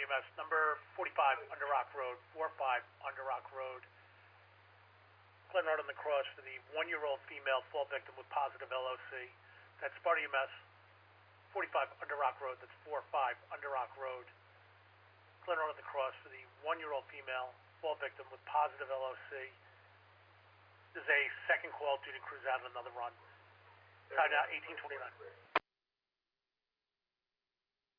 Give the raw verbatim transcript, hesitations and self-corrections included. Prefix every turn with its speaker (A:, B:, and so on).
A: E M S, number forty-five, Under Rock Road, forty-five, Under Rock Road. Glen Road on the cross for the one-year-old female fall victim with positive L O C. That's Sparta E M S, forty-five, Under Rock Road. That's forty-five, Under Rock Road. Glen Road on the cross for the one-year-old female fall victim with positive L O C. There's a second call due to cruise out on another run. Time now, eighteen twenty-nine.